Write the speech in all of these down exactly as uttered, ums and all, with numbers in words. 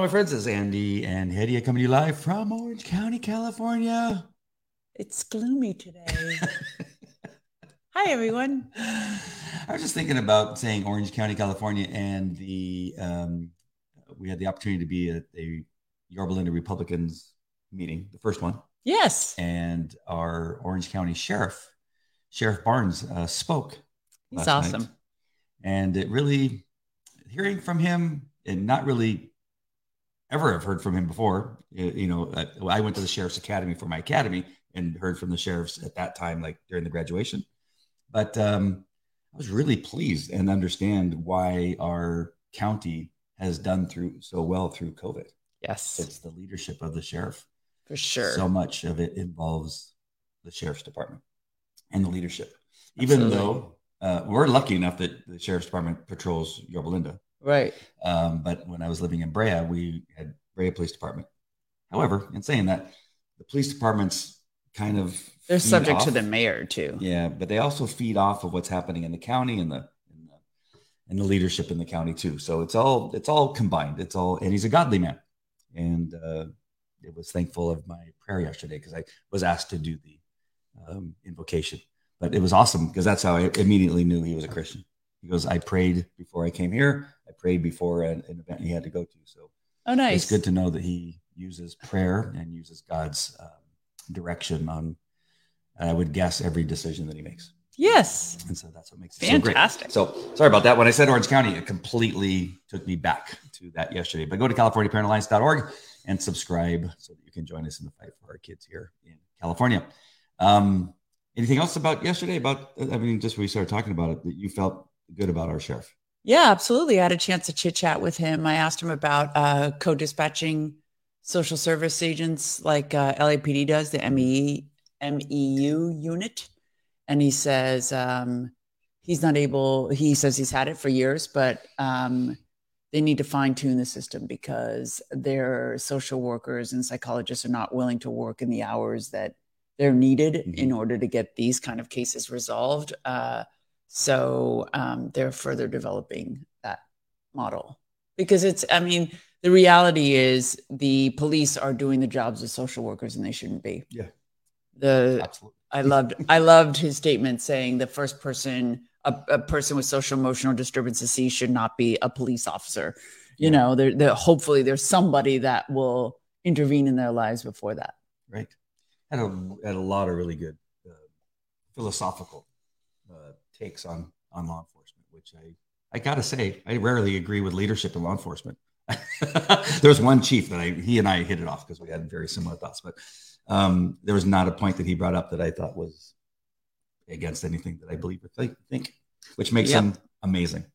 my friends. This is Andy and Hedieh coming to you live from Orange County, California. It's gloomy today. Hi, everyone. I was just thinking about saying Orange County, California, and the um, we had the opportunity to be at a Yorba Linda Republicans meeting, the first one. Yes. And our Orange County Sheriff, Sheriff Barnes, uh, spoke. He's awesome. Night. And it really, hearing from him, and not really ever have heard from him before. You know, I went to the Sheriff's Academy for my academy and heard from the sheriffs at that time, like during the graduation. But um, I was really pleased and understand why our county has done through so well through COVID. Yes. It's the leadership of the sheriff. For sure. So much of it involves the sheriff's department and the leadership. Even Absolutely. though uh, we're lucky enough that the sheriff's department patrols Yorba Linda. Right. Um, but when I was living in Brea, we had Brea Police Department. However, in saying that, the police departments kind of they're subject off. to the mayor too. Yeah, but they also feed off of what's happening in the county and the, and the and the leadership in the county too. So it's all it's all combined. It's all, and he's a godly man. And uh, it was thankful of my prayer yesterday because I was asked to do the um, invocation. But it was awesome because that's how I immediately knew he was a Christian. He goes, I prayed before I came here. I prayed before an, an event he had to go to. So oh, nice. It's good to know that he uses prayer and uses God's um, direction on, I would guess, every decision that he makes. Yes. And so that's what makes it fantastic. So great. So sorry about that. When I said Orange County, it completely took me back to that yesterday. But go to California Parent Alliance dot org and subscribe so that you can join us in the fight for our kids here in California. Um, anything else about yesterday? About, I mean, just when we started talking about it, that you felt good about our sheriff? Yeah, absolutely. I had a chance to chit chat with him. I asked him about uh, co-dispatching social service agents like uh, L A P D does, the M E U unit. And he says um, he's not able, he says he's had it for years, but um, they need to fine tune the system because their social workers and psychologists are not willing to work in the hours that they're needed mm-hmm. in order to get these kind of cases resolved. Uh, So um, they're further developing that model because it's, I mean, the reality is the police are doing the jobs of social workers and they shouldn't be. Yeah. The, Absolutely. I loved, I loved his statement saying the first person, a, a person with social emotional disturbances should not be a police officer. You yeah. know, they're, they're, hopefully there's somebody that will intervene in their lives before that. Right. Had a, had a lot of really good uh, philosophical uh, takes on on law enforcement, which I I gotta say I rarely agree with leadership in law enforcement. There's one chief that I he and I hit it off because we had very similar thoughts, but um, there was not a point that he brought up that I thought was against anything that I believe or think, think which makes yep. him amazing.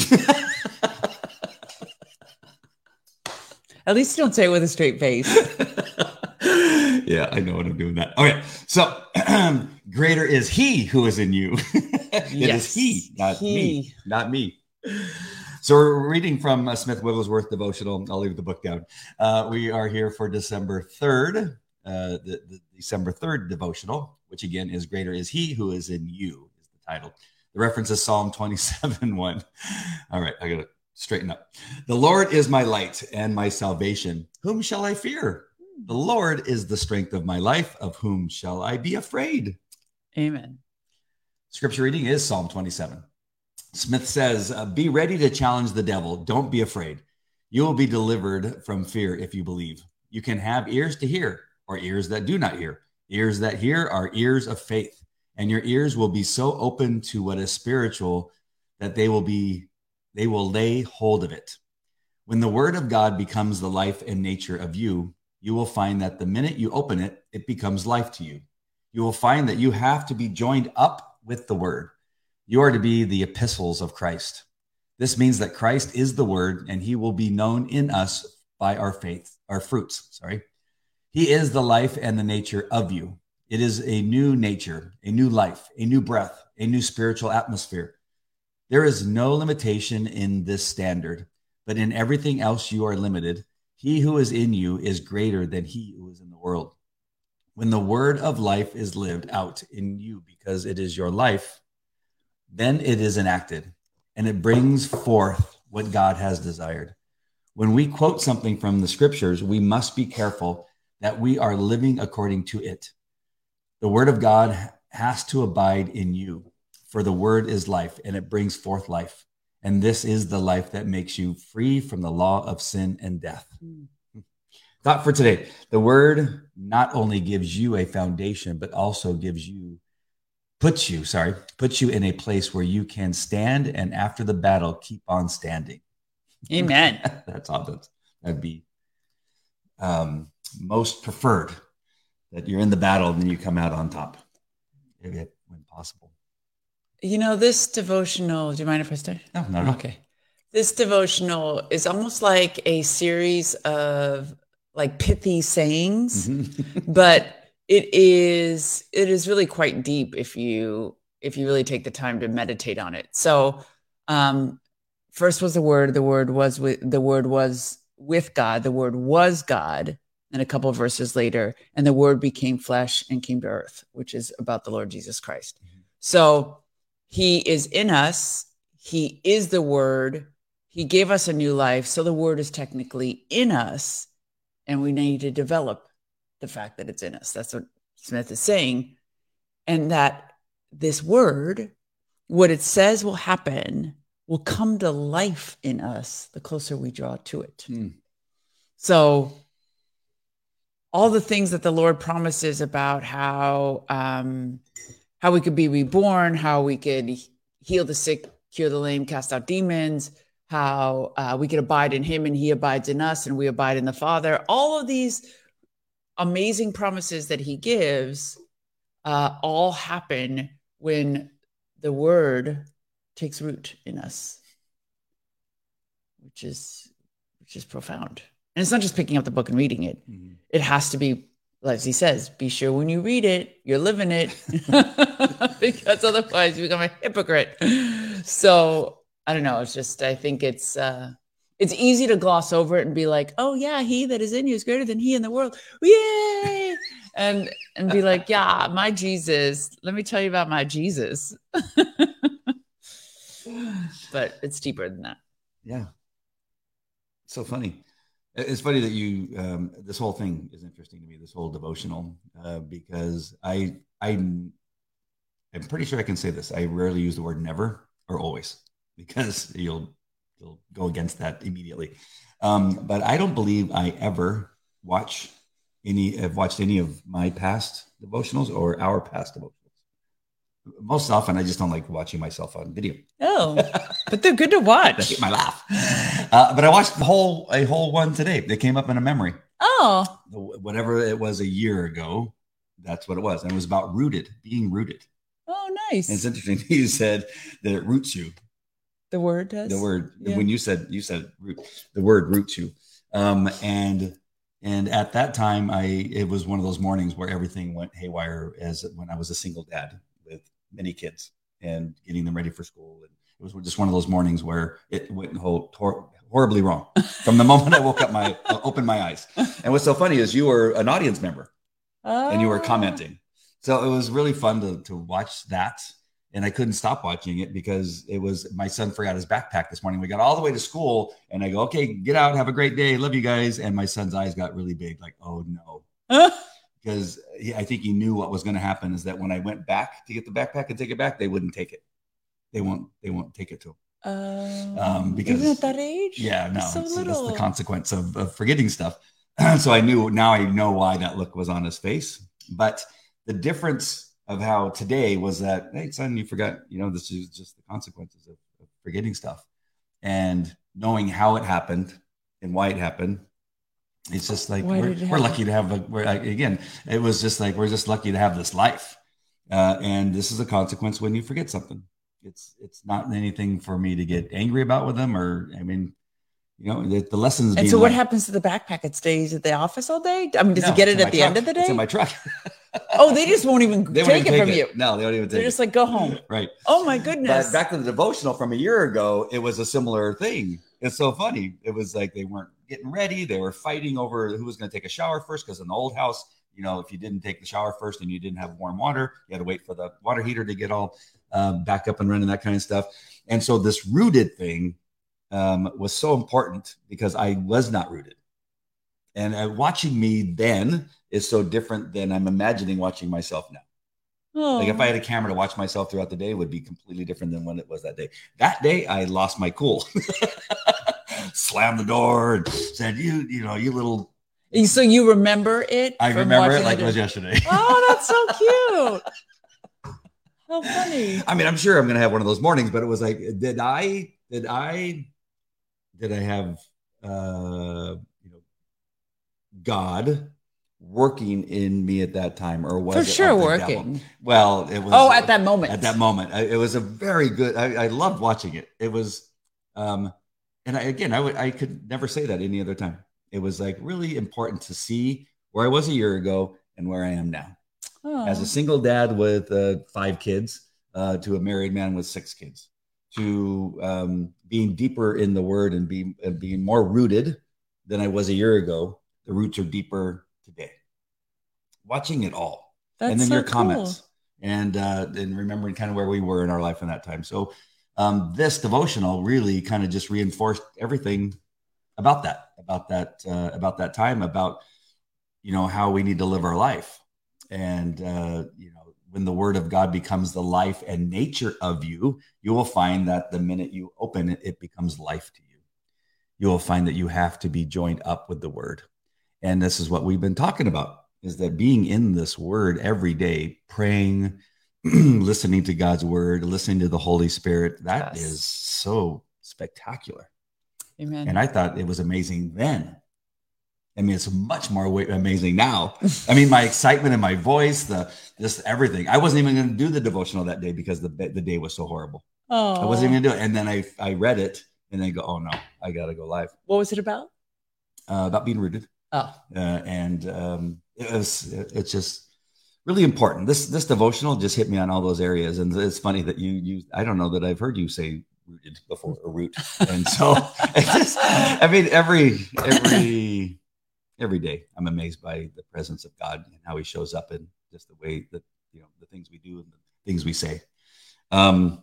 At least don't say it with a straight face. Yeah, I know what I'm doing that. Okay, so greater is he who is in you. It yes. is he, not he. me, not me. So we're reading from uh, Smith Wigglesworth devotional. I'll leave the book down. Uh, we are here for December third, uh, the, the December third devotional, which again is greater is he who is in you is the title. The reference is Psalm twenty-seven one. All right, I got to straighten up. The Lord is my light and my salvation. Whom shall I fear? The Lord is the strength of my life. Of whom shall I be afraid? Amen. Scripture reading is Psalm twenty-seven. Smith says, uh, be ready to challenge the devil. Don't be afraid. You will be delivered from fear if you believe. You can have ears to hear or ears that do not hear. Ears that hear are ears of faith. And your ears will be so open to what is spiritual that they will be, they will lay hold of it. When the word of God becomes the life and nature of you, you will find that the minute you open it, it becomes life to you. You will find that you have to be joined up with the word. You are to be the epistles of Christ. This means that Christ is the word and he will be known in us by our faith, our fruits, sorry. He is the life and the nature of you. It is a new nature, a new life, a new breath, a new spiritual atmosphere. There is no limitation in this standard, but in everything else you are limited. He who is in you is greater than he who is in the world. When the word of life is lived out in you because it is your life, then it is enacted and it brings forth what God has desired. When we quote something from the scriptures, we must be careful that we are living according to it. The word of God has to abide in you, for the word is life, and it brings forth life. And this is the life that makes you free from the law of sin and death. Mm. Thought for today: the word not only gives you a foundation, but also gives you, puts you, sorry, puts you in a place where you can stand, and after the battle, keep on standing. Amen. That's awesome. That'd be um, most preferred, that you're in the battle and then you come out on top, if, when possible. You know, this devotional, do you mind if I start? No, not at all. Okay. This devotional is almost like a series of like pithy sayings, mm-hmm. but it is, it is really quite deep if you, if you really take the time to meditate on it. So, um, first was the word, the word was with, the word was with God, the word was God. And a couple of verses later, and the word became flesh and came to earth, which is about the Lord Jesus Christ. Mm-hmm. So he is in us. He is the word. He gave us a new life. So the word is technically in us, and we need to develop the fact that it's in us. That's what Smith is saying. And that this word, what it says will happen, will come to life in us the closer we draw to it. Mm. So all the things that the Lord promises about how, um, how we could be reborn, how we could heal the sick, cure the lame, cast out demons, how uh, we could abide in him and he abides in us and we abide in the Father. All of these amazing promises that he gives uh, all happen when the word takes root in us, which is, which is profound. And it's not just picking up the book and reading it. Mm-hmm. It has to be, as he says, be sure when you read it, you're living it, because otherwise you become a hypocrite. So I don't know. It's just, I think it's, uh, it's easy to gloss over it and be like, oh yeah, he that is in you is greater than he in the world. Yay. and, and be like, yeah, my Jesus, let me tell you about my Jesus. But it's deeper than that. Yeah. It's so funny. It's funny that you, um, this whole thing is interesting to me, this whole devotional, uh, because I, I, I'm pretty sure I can say this. I rarely use the word never or always, because you'll, you'll go against that immediately. Um, but I don't believe I ever watch any, have watched any of my past devotionals or our past devotionals. Most often, I just don't like watching myself on video. Oh, but they're good to watch. I hate my laugh. Uh, but I watched the whole a whole one today. They came up in a memory. Oh, whatever it was a year ago, that's what it was, and it was about rooted, being rooted. Oh, nice. And it's interesting. You said that it roots you. The word does. The word yeah. When you said you said root, the word roots you, um, and and at that time, I it was one of those mornings where everything went haywire, as when I was a single dad with many kids and getting them ready for school. And it was just one of those mornings where it went hor- hor- horribly wrong from the moment I woke up, my uh, opened my eyes. And what's so funny is you were an audience member oh. and you were commenting. So it was really fun to, to watch that. And I couldn't stop watching it because it was, my son forgot his backpack this morning. We got all the way to school and I go, okay, get out. Have a great day. Love you guys. And my son's eyes got really big. Like, oh no. Because he, I think he knew what was going to happen is that when I went back to get the backpack and take it back, they wouldn't take it. They won't. They won't take it to him. Uh, um, because even at that age, yeah, no, so it's, little. That's the consequence of, of forgetting stuff. So I knew. Now I know why that look was on his face. But the difference of how today was that, hey, son, you forgot. You know, this is just the consequences of, of forgetting stuff, and knowing how it happened and why it happened. It's just like we're, we're lucky to have a, we're, again, it was just like, we're just lucky to have this life. Uh, and this is a consequence when you forget something. It's, it's not anything for me to get angry about with them, or, I mean, you know, the, the lessons. And so what like, happens to the backpack? It stays at the office all day? I mean, does no, he get it at the truck. end of the day? It's in my truck. Oh, they just won't even take won't it take from it. you. No, they don't even take They're it. just like, go home. Right. Oh my goodness. But back to the devotional from a year ago, it was a similar thing. It's so funny. It was like they weren't getting ready. They were fighting over who was going to take a shower first, because in the old house, you know, if you didn't take the shower first and you didn't have warm water, you had to wait for the water heater to get all um, back up and running, that kind of stuff. And so this rooted thing um, was so important because I was not rooted. And uh, watching me then is so different than I'm imagining watching myself now. Oh. Like if I had a camera to watch myself throughout the day, it would be completely different than when it was that day. That day, I lost my cool. Slammed the door and said, you, you know, you little... So you remember it? I remember it like it was yesterday. Oh, that's so cute. How funny. I mean, I'm sure I'm going to have one of those mornings, but it was like, did I, did I, did I have, uh, you know, God working in me at that time, or was for it sure working? Devil? Well, it was. Oh, at that moment. At that moment, it was a very good. I, I loved watching it. It was, um, and I, again, I would, I could never say that any other time. It was like really important to see where I was a year ago and where I am now. Oh. As a single dad with uh, five kids, uh, to a married man with six kids, to um, being deeper in the Word and being uh, being more rooted than I was a year ago. The roots are deeper today. Watching it all. That's and then so your comments cool. and uh, and remembering kind of where we were in our life in that time. So um, this devotional really kind of just reinforced everything about that, about that, uh, about that time, about, you know, how we need to live our life. And, uh, you know, when the Word of God becomes the life and nature of you, you will find that the minute you open it, it becomes life to you. You will find that you have to be joined up with the Word. And this is what we've been talking about, is that being in this Word every day, praying, listening to God's Word, listening to the Holy Spirit, that yes. is so spectacular. Amen. And I thought it was amazing then. I mean, it's much more amazing now. I mean, my excitement in my voice, the this everything. I wasn't even going to do the devotional that day because the the day was so horrible. Oh, I wasn't even going to do it. And then I I read it and then go, oh no, I got to go live. What was it about? Uh, about being rooted. Oh, uh, and um, it was it, it's just really important. This this devotional just hit me on all those areas, and it's funny that you you. I don't know that I've heard you say rooted before, or root, and so it's just, I mean, every every. Every day, I'm amazed by the presence of God and how He shows up in just the way that, you know, the things we do and the things we say. Um.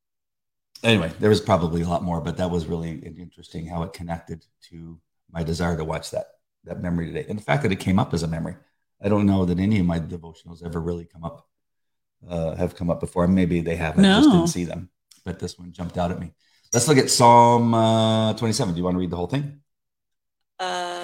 Anyway, there was probably a lot more, but that was really interesting how it connected to my desire to watch that that memory today, and the fact that it came up as a memory. I don't know that any of my devotionals ever really come up, uh, have come up before. Maybe they have. I no. just didn't see them, but this one jumped out at me. Let's look at Psalm uh, twenty-seven. Do you want to read the whole thing? Uh,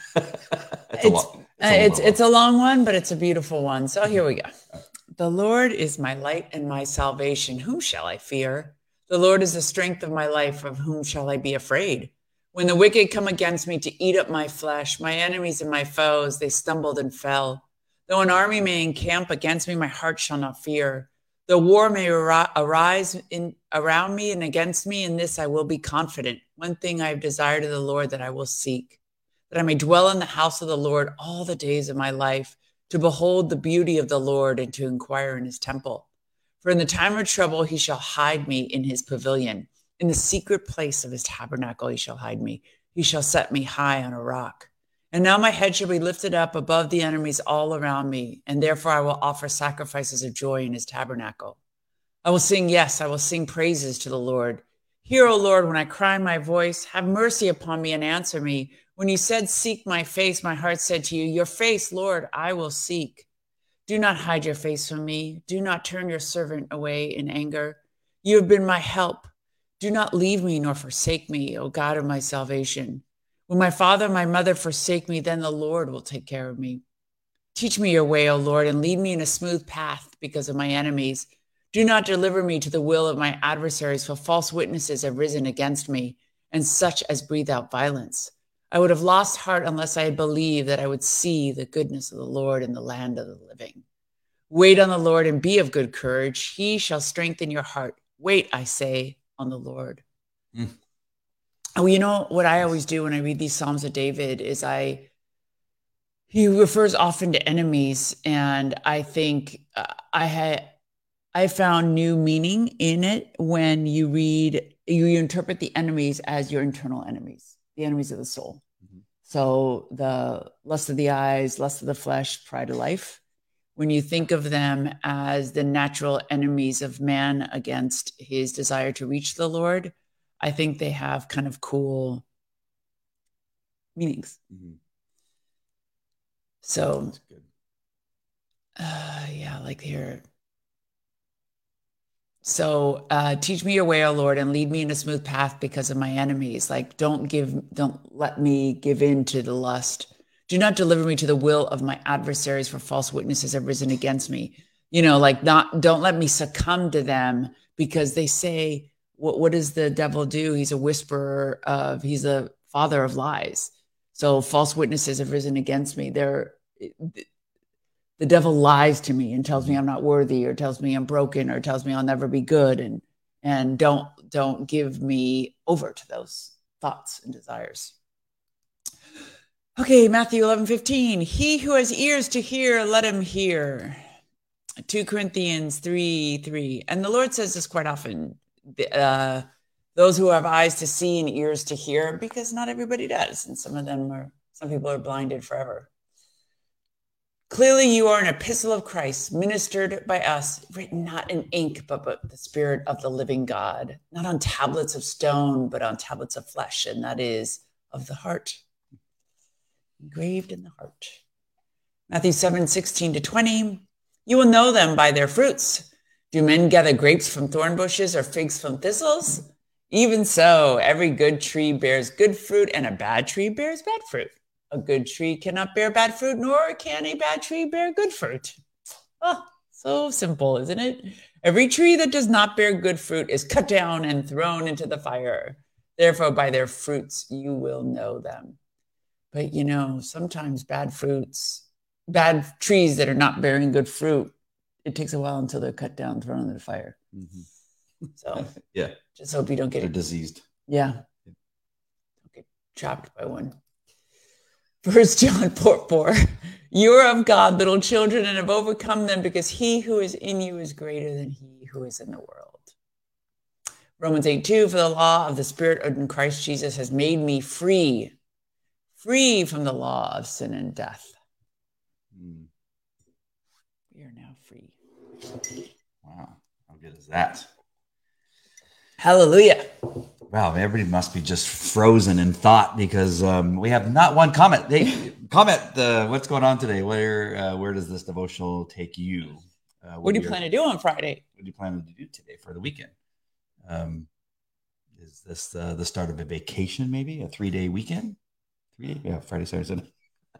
it's, a long, it's, a it's, it's a long one, but it's a beautiful one. So here we go. The Lord is my light and my salvation. Whom shall I fear? The Lord is the strength of my life. Of whom shall I be afraid? When the wicked come against me to eat up my flesh, my enemies and my foes, they stumbled and fell. Though an army may encamp against me, my heart shall not fear. The war may ar- arise in, around me and against me. In this I will be confident. One thing I have desired of the Lord that I will seek, that I may dwell in the house of the Lord all the days of my life, to behold the beauty of the Lord and to inquire in His temple. For in the time of trouble He shall hide me in His pavilion. In the secret place of His tabernacle He shall hide me. He shall set me high on a rock. And now my head shall be lifted up above the enemies all around me, and therefore I will offer sacrifices of joy in His tabernacle. I will sing, yes, I will sing praises to the Lord. Hear, O Lord, when I cry my voice. Have mercy upon me and answer me. When you said, seek my face, my heart said to you, your face, Lord, I will seek. Do not hide your face from me. Do not turn your servant away in anger. You have been my help. Do not leave me nor forsake me, O God of my salvation. When my father and my mother forsake me, then the Lord will take care of me. Teach me your way, O Lord, and lead me in a smooth path because of my enemies. Do not deliver me to the will of my adversaries, for false witnesses have risen against me, and such as breathe out violence. I would have lost heart unless I had believed that I would see the goodness of the Lord in the land of the living. Wait on the Lord and be of good courage. He shall strengthen your heart. Wait, I say, on the Lord. Mm. Oh, you know what I always do when I read these Psalms of David is I, he refers often to enemies. And I think uh, I had, I found new meaning in it when you read, you, you interpret the enemies as your internal enemies, the enemies of the soul. Mm-hmm. So the lust of the eyes, lust of the flesh, pride of life. When you think of them as the natural enemies of man against his desire to reach the Lord, I think they have kind of cool meanings. Mm-hmm. So, That's good. Uh, yeah, like here. So uh, teach me your way, O Lord, and lead me in a smooth path because of my enemies. Like, don't give, don't let me give in to the lust. Do not deliver me to the will of my adversaries, for false witnesses have risen against me. You know, like not, don't let me succumb to them, because they say, what, what does the devil do? He's a whisperer of, he's a father of lies. So false witnesses have risen against me. They're, the devil lies to me and tells me I'm not worthy, or tells me I'm broken, or tells me I'll never be good. And, and don't, don't give me over to those thoughts and desires. Okay. Matthew eleven fifteen, he who has ears to hear, let him hear. Second Corinthians three, three. And the Lord says this quite often, uh, those who have eyes to see and ears to hear, because not everybody does. And some of them are, some people are blinded forever. Clearly, you are an epistle of Christ, ministered by us, written not in ink, but, but the Spirit of the living God, not on tablets of stone, but on tablets of flesh, and that is of the heart, engraved in the heart. Matthew seven, sixteen to twenty, you will know them by their fruits. Do men gather grapes from thorn bushes or figs from thistles? Even so, every good tree bears good fruit, and a bad tree bears bad fruit. A good tree cannot bear bad fruit, nor can a bad tree bear good fruit. Oh, so simple, isn't it? Every tree that does not bear good fruit is cut down and thrown into the fire. Therefore, by their fruits, you will know them. But, you know, sometimes bad fruits, bad trees that are not bearing good fruit, it takes a while until they're cut down, thrown into the fire. Mm-hmm. So, yeah, just hope you don't get they're diseased. Yeah. Don't get trapped by one. First John four, four, you are of God, little children, and have overcome them, because he who is in you is greater than he who is in the world. Romans eight, two, for the law of the Spirit in Christ Jesus has made me free, free from the law of sin and death. Mm. We are now free. Wow, how good is that? Hallelujah. Wow, everybody must be just frozen in thought, because um, we have not one comment. Hey, comment uh, what's going on today. Where uh, where does this devotional take you? Uh, what, what do you plan to do on Friday? What do you plan to do today for the weekend? Um, is this uh, the start of a vacation, maybe a three-day weekend? Three day? Yeah, Friday, Saturday, Sunday.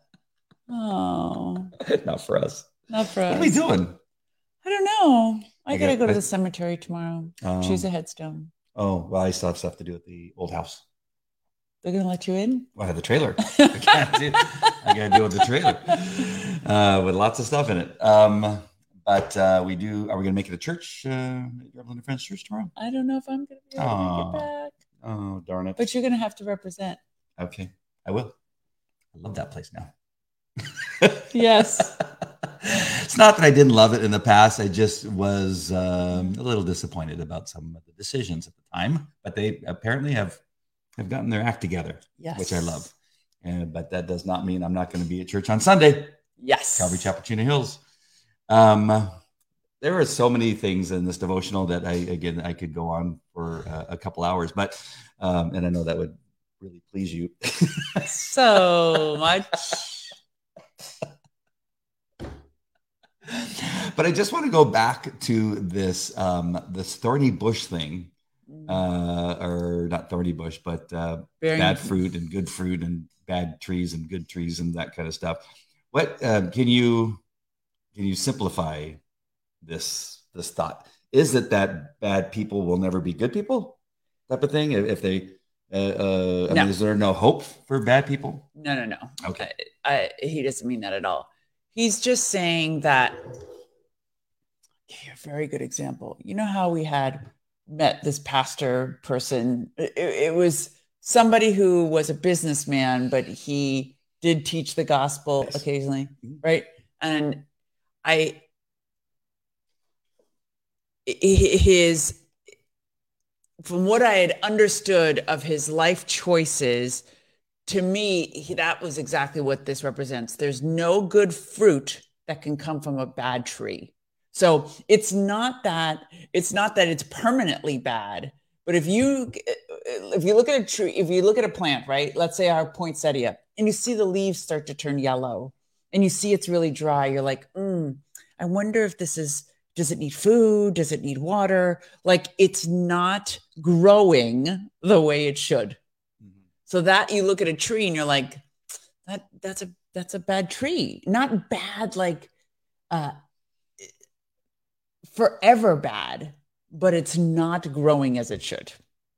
Oh. Not for us. Not for us. What are we doing? I don't know. I, I got to go to I, the cemetery tomorrow. Um, choose a headstone. Oh, well, I still have stuff to do at the old house. They're going to let you in? Well, I have the trailer. I can't do I got to deal with the trailer uh, with lots of stuff in it. Um, but uh, we do, are we going to make it a church, uh, Reverend Friends Church tomorrow? I don't know if I'm going to be able oh. to make it back. Oh, darn it. But you're going to have to represent. Okay, I will. I love that place now. Yes. It's not that I didn't love it in the past. I just was um, a little disappointed about some of the decisions at the time, but they apparently have, have gotten their act together, yes. which I love. And, but that does not mean I'm not going to be at church on Sunday. Yes. Calvary Chapel, Chino Hills. Um, there are so many things in this devotional that I, again, I could go on for uh, a couple hours, but, um, and I know that would really please you. So much. But I just want to go back to this um, this thorny bush thing, uh, or not thorny bush, but uh, bad fruit and good fruit and bad trees and good trees and that kind of stuff. What uh, can you can you simplify this this thought? Is it that bad people will never be good people, type of thing? If they, uh, uh, I no. mean, is there no hope for bad people? No, no, no. Okay, I, I, he doesn't mean that at all. He's just saying that. A very good example. You know how we had met this pastor person? It, it was somebody who was a businessman, but he did teach the gospel yes. occasionally, right? And I, his, from what I had understood of his life choices, to me, he, that was exactly what this represents. There's no good fruit that can come from a bad tree. So it's not that it's not that it's permanently bad, but if you if you look at a tree, if you look at a plant, right? Let's say our poinsettia, and you see the leaves start to turn yellow, and you see it's really dry. You're like, mm, I wonder if this is, does it need food? Does it need water? Like it's not growing the way it should. Mm-hmm. So that you look at a tree and you're like, that that's a that's a bad tree. Not bad, like uh, forever bad, but it's not growing as it should.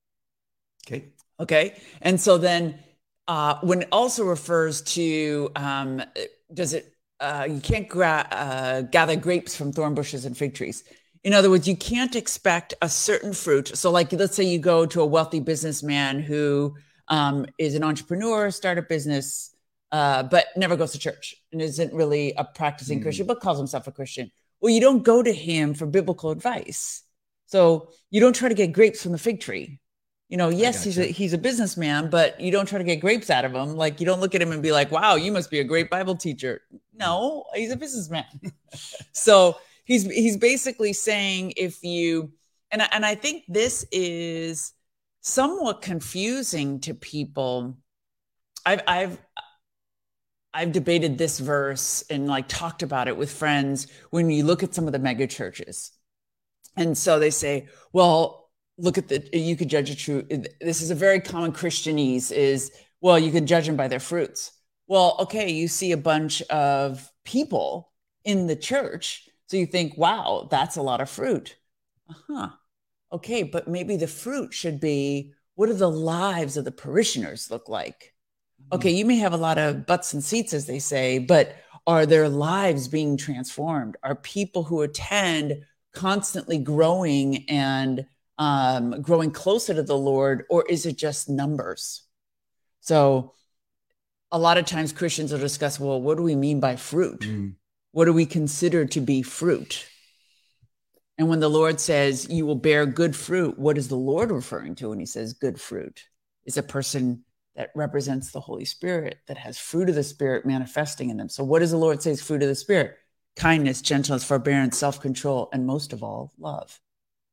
Okay. Okay. And so then uh, when it also refers to, um, does it, uh, you can't gra- uh, gather grapes from thorn bushes and fig trees. In other words, you can't expect a certain fruit. So like, let's say you go to a wealthy businessman who um, is an entrepreneur, start a business, uh, but never goes to church and isn't really a practicing mm. Christian, but calls himself a Christian. Well, you don't go to him for biblical advice. So you don't try to get grapes from the fig tree. You know, yes, he's a, he's a businessman, but you don't try to get grapes out of him. Like you don't look at him and be like, wow, you must be a great Bible teacher. No, he's a businessman. So he's, he's basically saying if you, and I, and I think this is somewhat confusing to people. I've, I've, I've debated this verse and like talked about it with friends when you look at some of the mega churches. And so they say, well, look at the, you could judge a true, this is a very common Christianese is, well, you can judge them by their fruits. Well, okay, you see a bunch of people in the church. So you think, wow, that's a lot of fruit. Uh-huh. Okay, but maybe the fruit should be, what do the lives of the parishioners look like? Okay, you may have a lot of butts and seats, as they say, but are their lives being transformed? Are people who attend constantly growing and um, growing closer to the Lord, or is it just numbers? So a lot of times Christians will discuss, well, what do we mean by fruit? Mm. What do we consider to be fruit? And when the Lord says you will bear good fruit, what is the Lord referring to when he says good fruit? It's a person that represents the Holy Spirit, that has fruit of the Spirit manifesting in them. So what does the Lord say is fruit of the Spirit? Kindness, gentleness, forbearance, self-control, and most of all, love.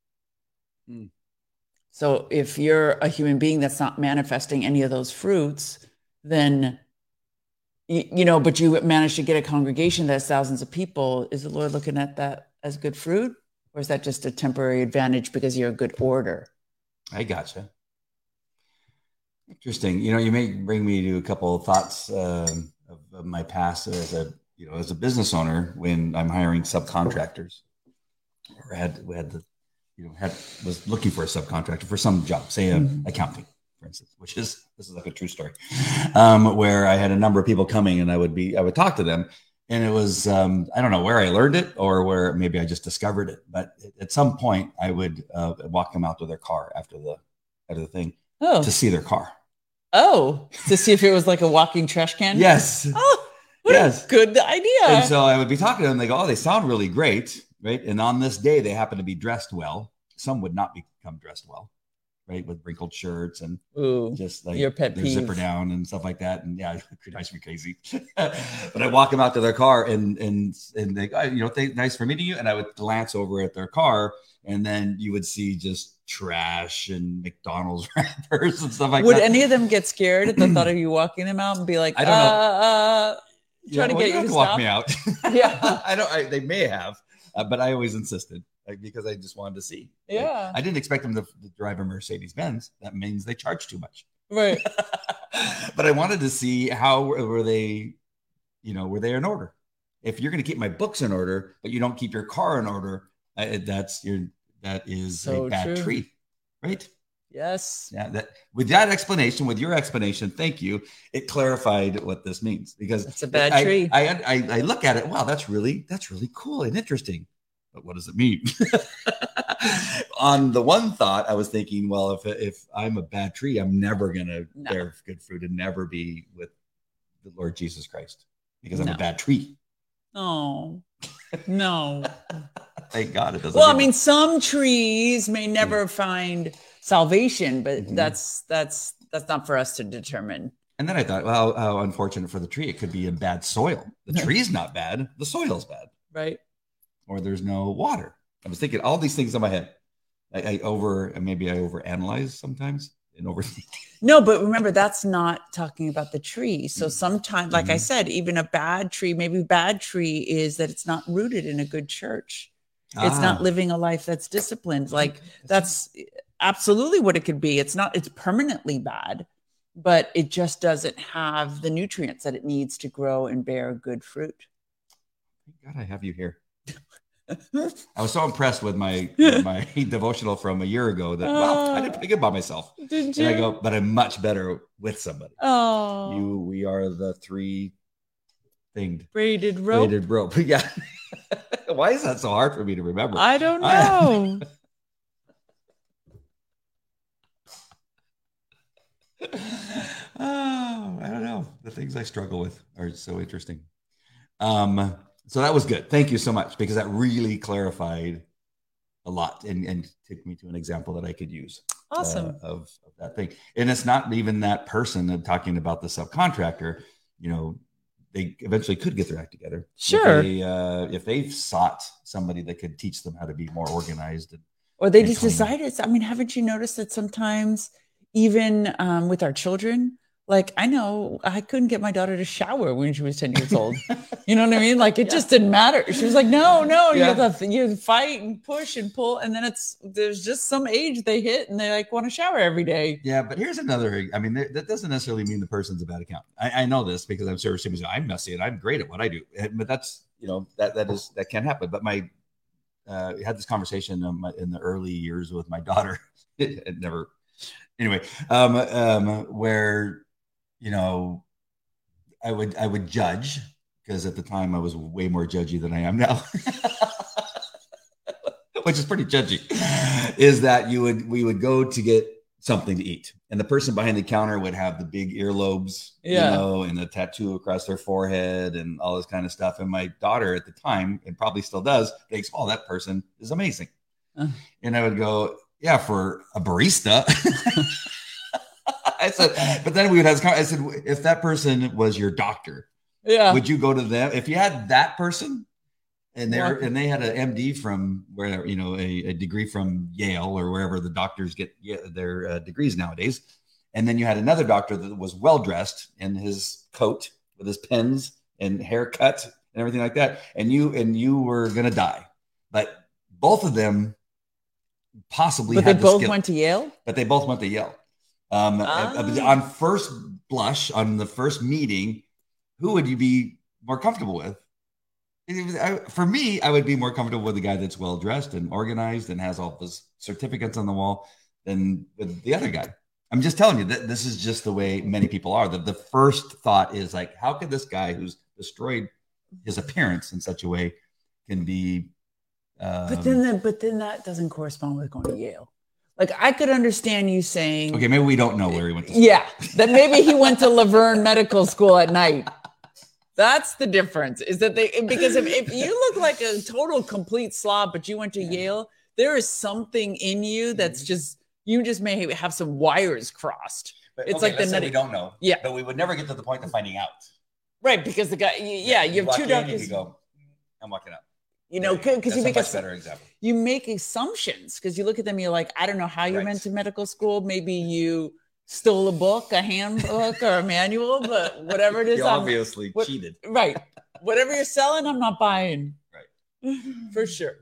Mm. So if you're a human being that's not manifesting any of those fruits, then, you, you know, but you manage to get a congregation that has thousands of people, is the Lord looking at that as good fruit? Or is that just a temporary advantage because you're a good order? I gotcha. Interesting. You know, you may bring me to a couple of thoughts uh, of, of my past as a, you know, as a business owner when I'm hiring subcontractors, or had we had the, you know, had was looking for a subcontractor for some job, say uh, mm-hmm. accounting, for instance, which is this is like a true story, um, where I had a number of people coming and I would be I would talk to them, and it was um, I don't know where I learned it or where maybe I just discovered it, but at some point I would uh, walk them out to their car after the after the thing oh. to see their car. Oh, to see if it was like a walking trash can? Yes. Oh, what yes. a good idea. And so I would be talking to them. They go, oh, they sound really great, right? And on this day, they happen to be dressed well. Some would not become dressed well, right? With wrinkled shirts and Ooh, just like your pet their peeve. Zipper down and stuff like that. And yeah, it drives me crazy. But I walk them out to their car and and and they go, you know, thank, nice for meeting you. And I would glance over at their car, and then you would see just trash and McDonald's wrappers and stuff like would that. Would any of them get scared at the thought of you walking them out and be like, I don't know. Uh, yeah, trying to well, get you, you to walk stop? me out. Yeah. I don't, I, they may have, uh, but I always insisted like, because I just wanted to see. Yeah. Like, I didn't expect them to, to drive a Mercedes Benz. That means they charge too much. Right. But I wanted to see how were they, you know, were they in order? If you're going to keep my books in order, but you don't keep your car in order, uh, that's your, that is so a bad true. tree, right? Yes. Yeah. That with that explanation, with your explanation, thank you. It clarified what this means because it's a bad I, tree. I, I I look at it. Wow, that's really that's really cool and interesting. But what does it mean? On the one thought, I was thinking, well, if if I'm a bad tree, I'm never gonna no. bear good fruit and never be with the Lord Jesus Christ because I'm no. a bad tree. Oh no. Thank God it doesn't. Well, I mean, some trees may never mm. find salvation, but mm-hmm. that's that's that's not for us to determine. And then I thought, well, how unfortunate for the tree. It could be in bad soil. The tree's not bad. The soil's bad. Right. Or there's no water. I was thinking all these things in my head. I, I over, and maybe I overanalyze sometimes. and overthink. No, but remember, that's not talking about the tree. So sometimes, like mm-hmm. I said, even a bad tree, maybe bad tree is that it's not rooted in a good church. Ah. It's not living a life that's disciplined. Like that's absolutely what it could be. It's not, it's permanently bad, but it just doesn't have the nutrients that it needs to grow and bear good fruit. Thank God I have you here. I was so impressed with my with my devotional from a year ago that uh, wow, I did pretty good by myself. Did you? And I go, but I'm much better with somebody. Oh, you, we are the three thinged braided rope. Braided rope. Yeah. Why is that so hard for me to remember? I don't know. Oh, I don't know. The things I struggle with are so interesting. Um. So that was good. Thank you so much, because that really clarified a lot and, and took me to an example that I could use. Awesome. Uh, of, of that thing. And it's not even that person talking about the subcontractor. You know, they eventually could get their act together. Sure. If, they, uh, if they've sought somebody that could teach them how to be more organized. And, or they and just clean. decided. I mean, haven't you noticed that sometimes even um, with our children, like, I know I couldn't get my daughter to shower when she was ten years old. You know what I mean? Like, it yeah. just didn't matter. She was like, no, no, yeah. you have to you fight and push and pull. And then it's, there's just some age they hit and they like want to shower every day. Yeah. But here's another, I mean, that doesn't necessarily mean the person's a bad accountant. I, I know this because I'm sure somebody's I'm messy and I'm great at what I do. But that's, you know, that, that is, that can happen. But my, uh, we had this conversation in, my, in the early years with my daughter. it, it never, anyway, um, um, where, you know, I would I would judge, because at the time I was way more judgy than I am now, which is pretty judgy. Is that you would we would go to get something to eat, and the person behind the counter would have the big earlobes, yeah. you know, and a tattoo across their forehead and all this kind of stuff. And my daughter at the time, and probably still does, thinks, "Oh, that person is amazing," uh. and I would go, "Yeah, for a barista." I said, but then we would have this. I said, if that person was your doctor, yeah, would you go to them? If you had that person, and they and they had an M D from where, you know, a, a degree from Yale or wherever the doctors get their uh, degrees nowadays, and then you had another doctor that was well dressed in his coat with his pens and haircut and everything like that, and you and you were gonna die, but both of them possibly. But had they both skill, went to Yale. But they both went to Yale. Um, ah. On first blush, on the first meeting, who would you be more comfortable with? It was, I, for me, I would be more comfortable with the guy that's well dressed and organized and has all his certificates on the wall than with the other guy. I'm just telling you that this is just the way many people are. The, the first thought is like, how could this guy who's destroyed his appearance in such a way can be? Um, but then, the, but then that doesn't correspond with going to Yale. Like, I could understand you saying, okay, maybe we don't know where he went to school. Yeah, that maybe he went to Laverne Medical School at night. That's the difference, is that they, because if, if you look like a total complete slob, but you went to yeah. Yale, there is something in you that's just, you just may have some wires crossed. But, it's okay, like the nutty, we don't know. Yeah. But we would never get to the point of finding out. Right, because the guy, yeah, you, you have two doctors. You go, I'm walking up. You know, because you make a much better example. You make assumptions because you look at them, you're like, I don't know how you right. went to medical school. Maybe you stole a book, a handbook, or a manual, but whatever it is, you obviously what, cheated. Right. Whatever you're selling, I'm not buying. Right. For sure.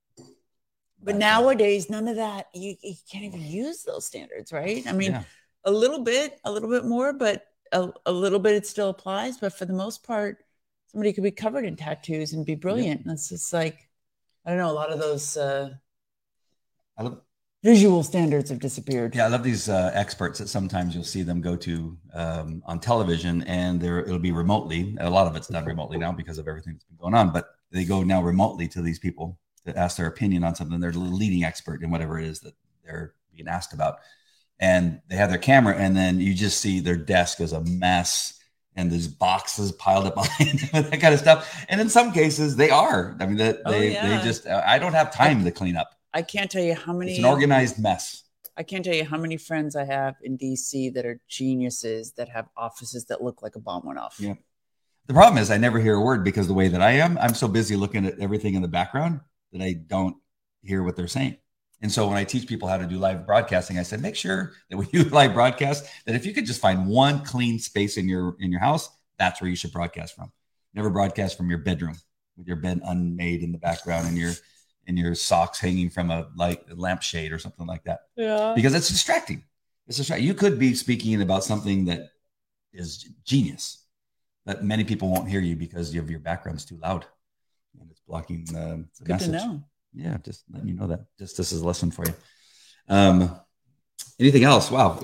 But That's nowadays, right. none of that. You, you can't even use those standards, right? I mean, yeah. a little bit, a little bit more, but a, a little bit it still applies. But for the most part, somebody could be covered in tattoos and be brilliant. Yeah. And it's just like, I don't know, a lot of those uh, I love, visual standards have disappeared. Yeah, I love these uh, experts that sometimes you'll see them go to um, on television, and there it'll be remotely. A lot of it's done remotely now because of everything that's been going on, but they go now remotely to these people to ask their opinion on something. They're the leading expert in whatever it is that they're being asked about. And they have their camera, and then you just see their desk is a mess. And there's boxes piled up behind them and that kind of stuff. And in some cases, they are. I mean, that oh, they yeah. they just. I don't have time to clean up. I can't tell you how many. It's an organized mess. I can't tell you how many friends I have in D C that are geniuses that have offices that look like a bomb went off. Yeah. The problem is I never hear a word because the way that I am, I'm so busy looking at everything in the background that I don't hear what they're saying. And so when I teach people how to do live broadcasting, I said, make sure that when you live broadcast, that if you could just find one clean space in your in your house, that's where you should broadcast from. Never broadcast from your bedroom with your bed unmade in the background and your and your socks hanging from a light a lampshade or something like that. Yeah. Because it's distracting. It's distracting. You could be speaking about something that is genius, but many people won't hear you because of your background's too loud and it's blocking the, the Good message. to know. Yeah, just letting you know that. Just this is a lesson for you. Um, anything else? Wow.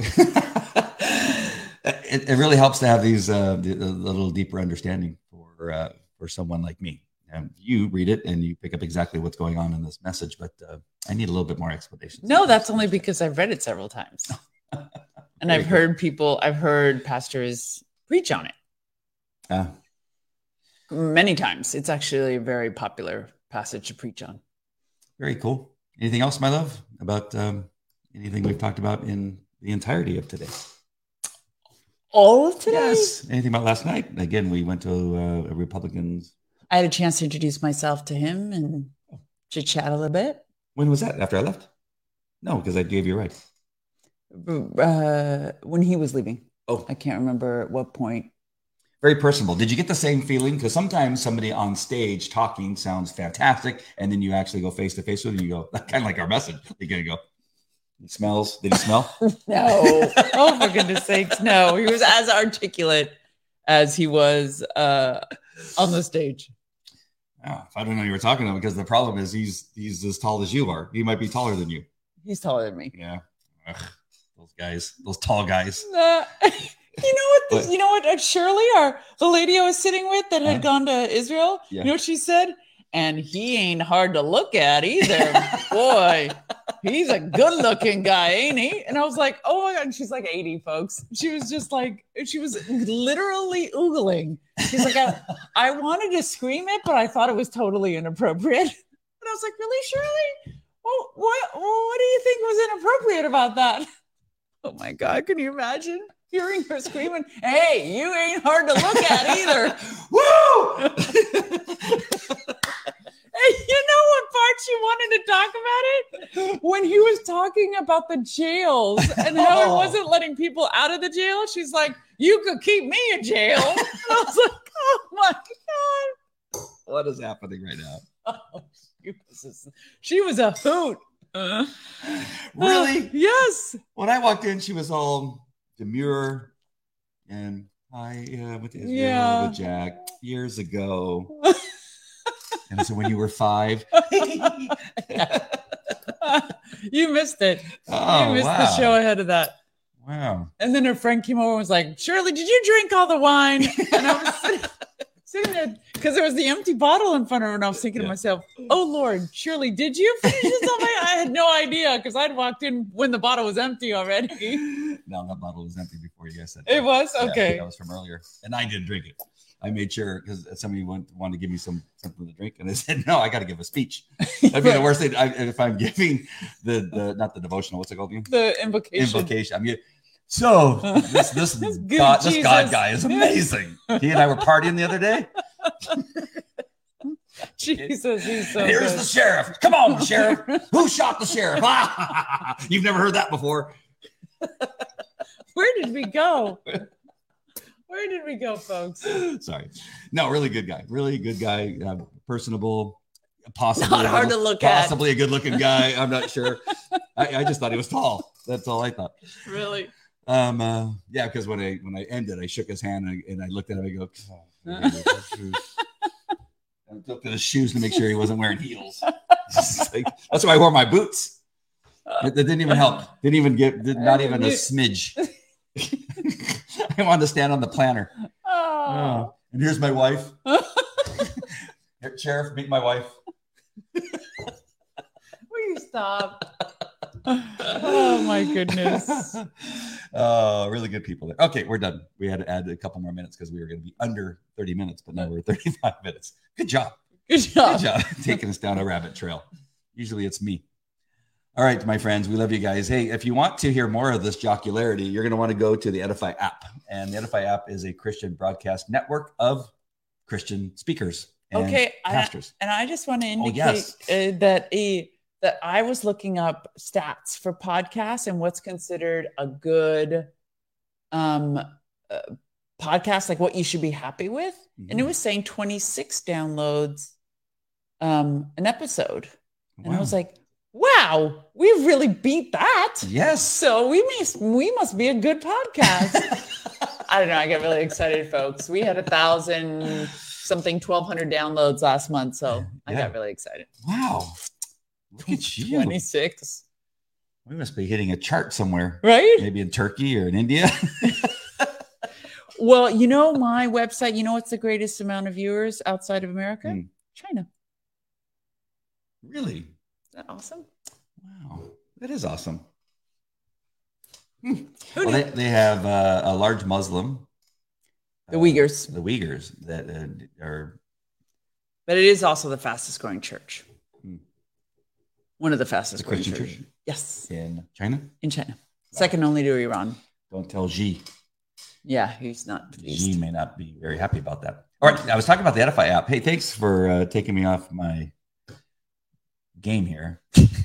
it, it really helps to have these uh, the, the little deeper understanding for uh, for someone like me. Um, you read it and you pick up exactly what's going on in this message, but uh, I need a little bit more explanation. No, that's only because I've read it several times. And I've heard people, I've heard pastors preach on it. Uh, Many times. It's actually a very popular passage to preach on. Very cool. Anything else, my love, about um, anything we've talked about in the entirety of today? All of today? Yes. Anything about last night? Again, we went to uh, a Republicans. I had a chance to introduce myself to him and chit chat a little bit. When was that? After I left? No, because I gave you a ride. Uh, when he was leaving. Oh, I can't remember at what point. Very personable. Did you get the same feeling? Because sometimes somebody on stage talking sounds fantastic, and then you actually go face to face with them. You go, kind of like our message. You're gonna go. He smells. Did he smell? No. Oh, for goodness sakes, no. He was as articulate as he was uh, on the stage. Oh, if I don't know you were talking to him, because the problem is he's he's as tall as you are. He might be taller than you. He's taller than me. Yeah. Ugh, those guys, those tall guys. Uh, You know what? What? You know what? uh, Shirley, our the lady I was sitting with that had Huh? gone to Israel. Yeah. You know what she said? And he ain't hard to look at either. Boy, he's a good-looking guy, ain't he? And I was like, oh my god. And she's like eighty, folks. She was just like, she was literally oogling. She's like, I, I wanted to scream it, but I thought it was totally inappropriate. And I was like, really, Shirley? Well, what? Well, what do you think was inappropriate about that? Oh my god! Can you imagine hearing her screaming, "Hey, you ain't hard to look at either." Woo! Hey, you know what part she wanted to talk about it? When he was talking about the jails and how Oh. he wasn't letting people out of the jail. She's like, "You could keep me in jail." And I was like, "Oh my god!" What is happening right now? Oh, she was a, she was a hoot. Uh, Really? uh, yes. When I walked in, she was all demure and I uh, went to Israel Yeah. with Jack years ago. And I said, when you were five. You missed it. Oh, you missed wow. the show ahead of that. Wow. And then her friend came over and was like, Shirley, did you drink all the wine? And I was sitting, sitting there because there was the empty bottle in front of her. And I was thinking Yeah. to myself, oh, Lord, Shirley, did you finish this? all my-" I had no idea because I'd walked in when the bottle was empty already. No, that bottle was empty before you guys said It was? Yeah, Okay. that was from earlier. And I didn't drink it. I made sure because somebody want, wanted to give me some something to drink, and I said, "No, I got to give a speech." That'd be the worst thing. I, if I'm giving the, the not the devotional, what's it called again? The invocation. Invocation. I mean, so this this This good God, this God Jesus. guy is amazing. He and I were partying the other day. Jesus, he's so Here's good. the sheriff. Come on, sheriff. Who shot the sheriff? You've never heard that before. Where did we go? Where did we go, folks? Sorry. No, really good guy. Really good guy. Uh, personable. Possibly Not hard to look at. Possibly a good looking guy. I'm not sure. I, I just thought he was tall. That's all I thought. Really? Um. Uh, yeah, because when I when I ended, I shook his hand and I, and I looked at him. I go. Oh, I looked at his shoes to make sure he wasn't wearing heels. Like, that's why I wore my boots. That didn't even help. Didn't even get. Did, not even a smidge. I wanted to stand on the planter. Oh. Oh. And here's my wife. Here, Sheriff, meet my wife. Will you stop? Oh my goodness. Oh, really good people there. Okay, we're done. We had to add a couple more minutes because we were going to be under thirty minutes, but now we're thirty-five minutes. Good job. Good job. Good job taking us down a rabbit trail. Usually it's me. All right, my friends, we love you guys. Hey, if you want to hear more of this jocularity, you're going to want to go to the Edify app. And the Edify app is a Christian broadcast network of Christian speakers and Okay, I, pastors. and I just want to Oh, indicate yes. uh, that a that I was looking up stats for podcasts and what's considered a good um, uh, podcast, like what you should be happy with. Mm-hmm. And it was saying twenty-six downloads um, an episode. Wow. And I was like, wow, we really beat that. Yes. So we must, we must be a good podcast. I don't know. I get really excited, folks. We had a thousand something, twelve hundred downloads last month. So I yeah. got really excited. Wow. Look at you. twenty-six. We must be hitting a chart somewhere. Right? Maybe in Turkey or in India. Well, you know, my website, you know what's the greatest amount of viewers outside of America? Mm. China. Really? Is that awesome? Wow. That is awesome. Hmm. Well, they, they have uh, a large Muslim. The uh, Uyghurs. The Uyghurs that uh, are. But it is also the fastest growing church. Hmm. One of the fastest growing Christian churches. church. Yes. In China? In China. Wow. Second only to Iran. Don't tell Xi. Yeah, he's not pleased. Xi may not be very happy about that. All right. I was talking about the Edify app. Hey, thanks for uh, taking me off my game here.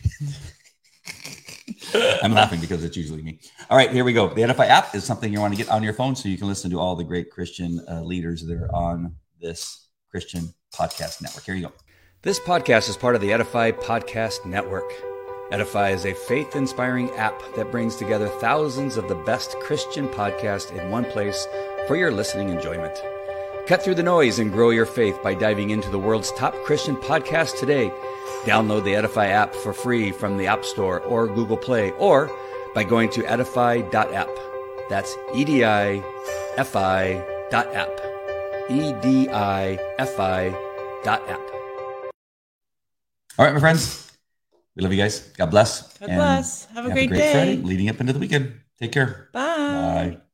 I'm laughing because it's usually me. All right, here we go. The Edify app is something you want to get on your phone so you can listen to all the great Christian uh, leaders that are on this Christian podcast network. Here you go. This podcast is part of the Edify Podcast Network. Edify is a faith-inspiring app that brings together thousands of the best Christian podcasts in one place for your listening enjoyment. Cut through the noise and grow your faith by diving into the world's top Christian podcasts today. Download the Edify app for free from the App Store or Google Play, or by going to edify dot app. That's E D I F I dot app. E D I F I dot app. All right, my friends. We love you guys. God bless. God bless. Have a great, have a great day. Friday leading up into the weekend. Take care. Bye. Bye.